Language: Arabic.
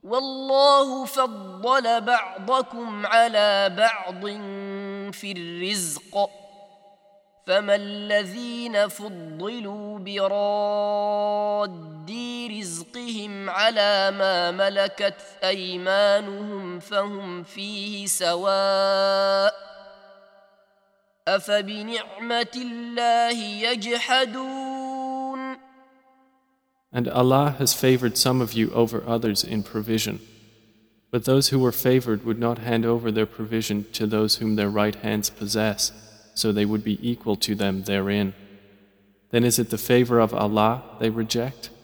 والله فضل بعضكم على بعض في الرزق فما الذين فضلوا براد رزقهم على ما ملكت أيمانهم فهم فيه سواء أفبنعمة الله يجحدون. And Allah has favored some of you over others in provision. But those who were favored would not hand over their provision to those whom their right hands possess, so they would be equal to them therein. Then is it the favor of Allah they reject?